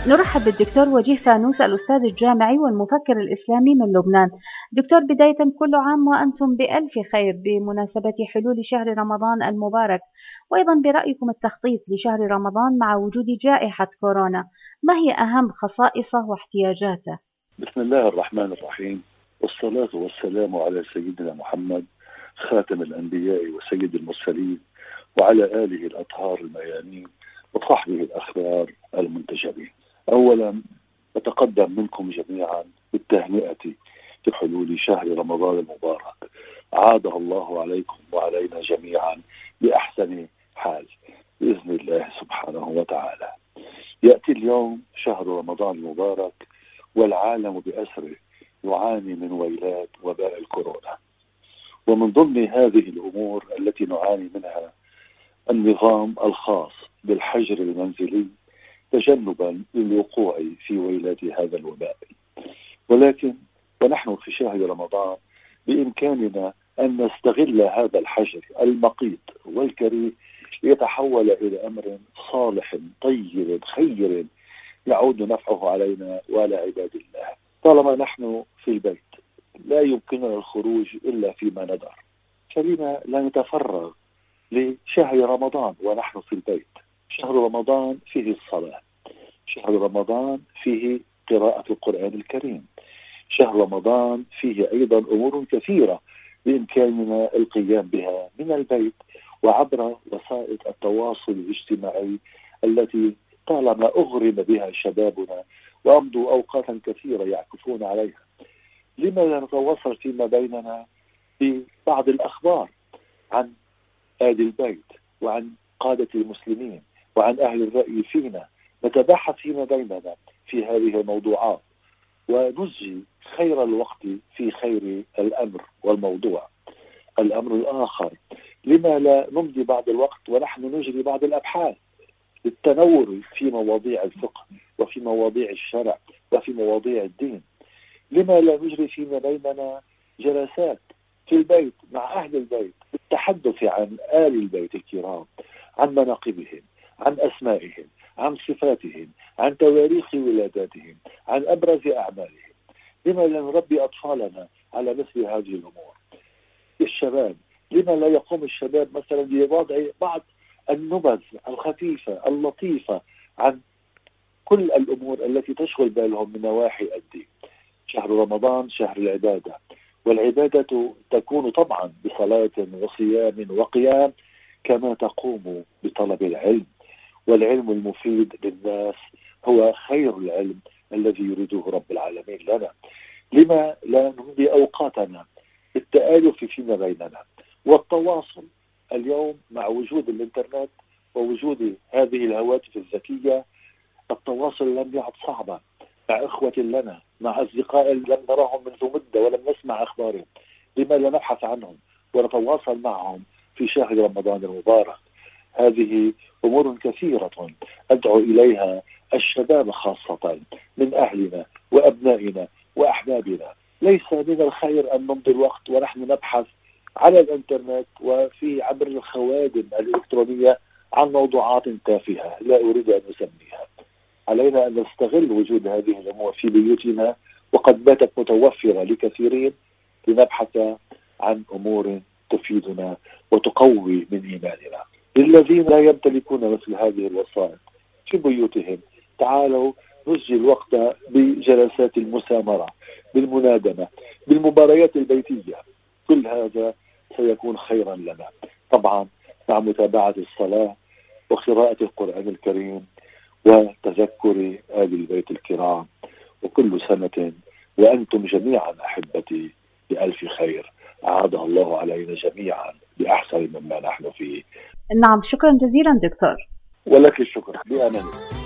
نرحب بالدكتور وجيه فانوس الأستاذ الجامعي والمفكر الإسلامي من لبنان. دكتور، بداية كل عام وأنتم بألف خير بمناسبة حلول شهر رمضان المبارك، وأيضا برأيكم التخطيط لشهر رمضان مع وجود جائحة كورونا، ما هي أهم خصائصه واحتياجاته؟ بسم الله الرحمن الرحيم، والصلاة والسلام على سيدنا محمد خاتم الأنبياء وسيد المرسلين، وعلى آله الأطهار الميامين وصحبه الأخيار المنتجبين. أولا أتقدم منكم جميعا بالتهنئة في حلول شهر رمضان المبارك، عاده الله عليكم وعلينا جميعا بأحسن حال بإذن الله سبحانه وتعالى. يأتي اليوم شهر رمضان المبارك والعالم بأسره يعاني من ويلات وباء الكورونا، ومن ضمن هذه الأمور التي نعاني منها النظام الخاص بالحجر المنزلي تجنبا للوقوع في ويلات هذا الوباء. ولكن ونحن في شهر رمضان بإمكاننا أن نستغل هذا الحجر المقيت والكريم ليتحول إلى أمر صالح طيب خير يعود نفعه علينا وعلى عباد الله. طالما نحن في البيت لا يمكننا الخروج إلا فيما ندر، فلما لا نتفرغ لشهر رمضان ونحن في البيت؟ شهر رمضان فيه الصلاة، شهر رمضان فيه قراءة القرآن الكريم، شهر رمضان فيه أيضا أمور كثيرة بإمكاننا القيام بها من البيت وعبر وسائل التواصل الاجتماعي التي طالما أغرم بها شبابنا وأمضوا أوقاتا كثيرة يعكفون عليها. لما لا نتواصل فيما بيننا ببعض الأخبار عن آل البيت وعن قادة المسلمين وعن أهل الرأي فينا، نتباحث فيما بيننا في هذه الموضوعات ونجري خير الوقت في خير الأمر والموضوع. الأمر الآخر، لما لا نمضي بعض الوقت ونحن نجري بعض الأبحاث للتنور في مواضيع الفقه وفي مواضيع الشرع وفي مواضيع الدين؟ لما لا نجري فيما بيننا جلسات في البيت مع أهل البيت للتحدث عن آل البيت الكرام، عن مناقبهم، عن أسمائهم، عن صفاتهم، عن تواريخ ولاداتهم، عن أبرز أعمالهم؟ لما لا نربي أطفالنا على مثل هذه الأمور؟ الشباب، لما لا يقوم الشباب مثلا بوضع بعض النبذ الخفيفة اللطيفة عن كل الأمور التي تشغل بالهم من نواحي الدين؟ شهر رمضان شهر العبادة، والعبادة تكون طبعا بصلاة وصيام وقيام، كما تقوم بطلب العلم، والعلم المفيد للناس هو خير العلم الذي يريده رب العالمين لنا. لما لا نمضي أوقاتنا بالتآلف فيما بيننا والتواصل؟ اليوم مع وجود الإنترنت ووجود هذه الهواتف الذكية التواصل لم يعد صعبا مع إخوة لنا، مع أصدقاء لم نراهم منذ مدة ولم نسمع أخبارهم. لما لا نبحث عنهم ونتواصل معهم في شهر رمضان المبارك؟ هذه أمور كثيرة أدعو إليها الشباب خاصة من أهلنا وأبنائنا وأحبابنا. ليس من الخير أن نمضي الوقت ونحن نبحث على الإنترنت وفي عبر الخوادم الإلكترونية عن موضوعات تافهة لا أريد أن أسميها. علينا أن نستغل وجود هذه الأمور في بيوتنا وقد باتت متوفرة لكثيرين لنبحث عن أمور تفيدنا وتقوي من إيماننا. للذين لا يمتلكون مثل هذه الوسائط في بيوتهم، تعالوا نسجي الوقت بجلسات المسامرة، بالمنادمة، بالمباريات البيتية. كل هذا سيكون خيرا لنا، طبعا مع متابعة الصلاة وقراءة القرآن الكريم وتذكر آل البيت الكرام. وكل سنة وأنتم جميعا أحبتي بألف خير، أعاده الله علينا جميعا بأحسن مما نحن فيه. نعم، شكرا جزيلا دكتور. ولك الشكر، بأمان الله.